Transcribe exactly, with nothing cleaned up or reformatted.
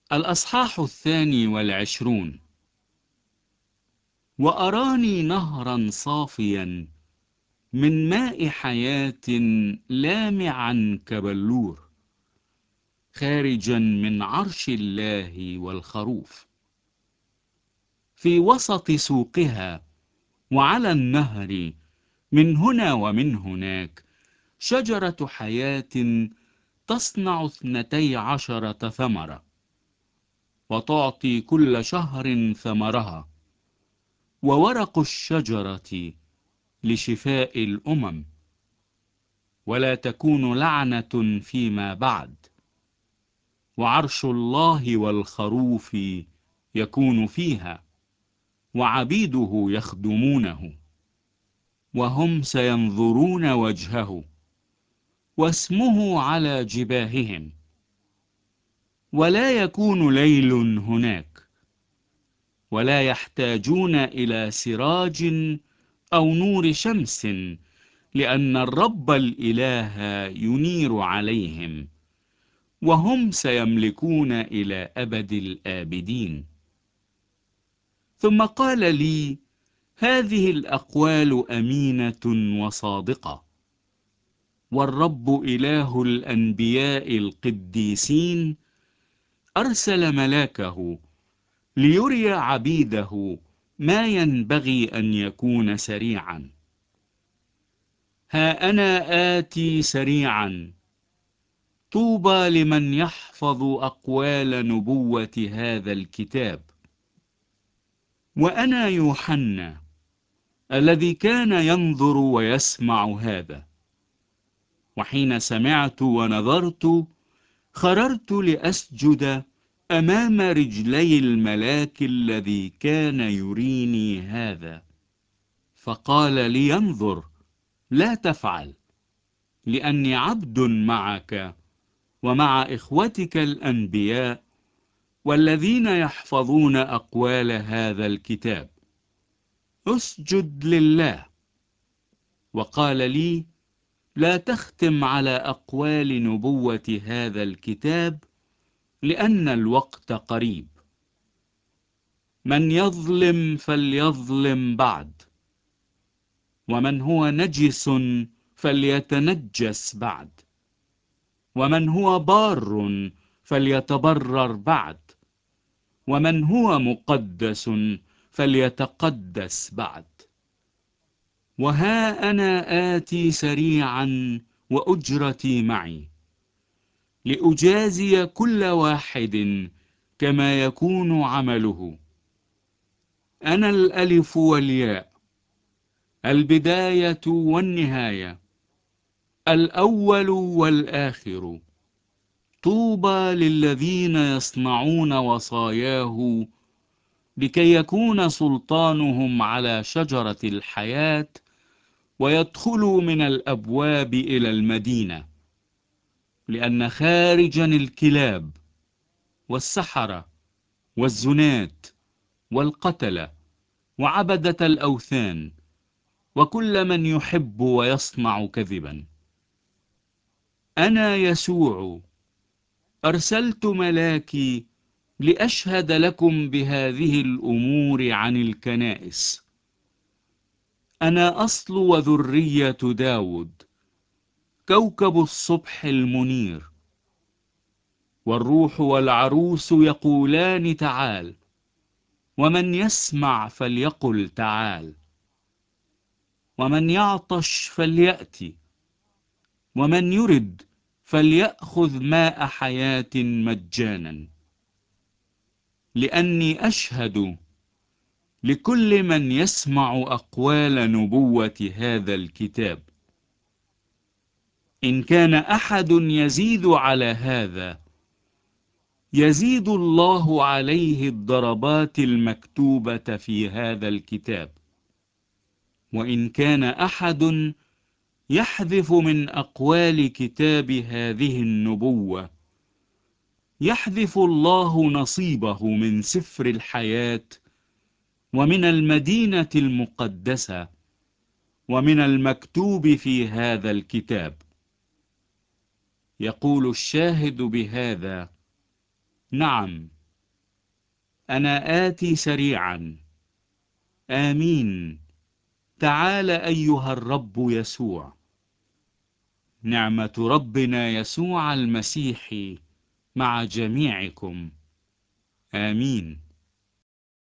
الأصحاح الثاني والعشرون. وأراني نهرا صافيا من ماء حياة لامعا كبلور خارجا من عرش الله والخروف في وسط سوقها، وعلى النهر من هنا ومن هناك شجرة حياة تصنع اثنتي عشرة ثمرة، وتعطي كل شهر ثمرها، وورق الشجرة لشفاء الأمم، ولا تكون لعنة فيما بعد، وعرش الله والخروف يكون فيها، وعبيده يخدمونه، وهم سينظرون وجهه، واسمه على جباههم، ولا يكون ليل هناك، ولا يحتاجون إلى سراج أو نور شمس، لأن الرب الإله ينير عليهم، وهم سيملكون إلى أبد الآبدين. ثم قال لي: هذه الأقوال أمينة وصادقة، والرب إله الأنبياء القديسين أرسل ملاكه ليري عبيده ما ينبغي أن يكون سريعا. ها أنا آتي سريعا، طوبى لمن يحفظ أقوال نبوة هذا الكتاب. وأنا يوحنا الذي كان ينظر ويسمع هذا، وحين سمعت ونظرت خررت لأسجد أمام رجلي الملاك الذي كان يريني هذا، فقال لي: انظر، لا تفعل، لأني عبد معك ومع إخوتك الأنبياء والذين يحفظون أقوال هذا الكتاب. اسجد لله. وقال لي: لا تختم على أقوال نبوة هذا الكتاب، لأن الوقت قريب. من يظلم فليظلم بعد، ومن هو نجس فليتنجس بعد، ومن هو بار فليتبرر بعد، ومن هو مقدس فليتقدس بعد. وها أنا آتي سريعا، وأجرتي معي، لأجازي كل واحد كما يكون عمله. أنا الألف والياء، البداية والنهاية، الأول والآخر. طوبى للذين يصنعون وصاياه، لكي يكون سلطانهم على شجرة الحياة، ويدخلوا من الأبواب إلى المدينة. لأن خارجا الكلاب والسحرة والزنات والقتلة وعبدة الأوثان وكل من يحب ويصنع كذبا. أنا يسوع أرسلت ملاكي لأشهد لكم بهذه الأمور عن الكنائس. أنا أصل وذرية داود، كوكب الصبح المنير. والروح والعروس يقولان: تعال. ومن يسمع فليقل: تعال. ومن يعطش فليأتي، ومن يرد فليأخذ ماء حياة مجانا. لأني أشهد لكل من يسمع أقوال نبوة هذا الكتاب. إن كان أحد يزيد على هذا، يزيد الله عليه الضربات المكتوبة في هذا الكتاب. وإن كان أحد يحذف من أقوال كتاب هذه النبوة، يحذف الله نصيبه من سفر الحياة، ومن المدينة المقدسة، ومن المكتوب في هذا الكتاب. يقول الشاهد بهذا: نعم، أنا آتي سريعا. آمين. تعال أيها الرب يسوع. نعمة ربنا يسوع المسيح مع جميعكم. آمين.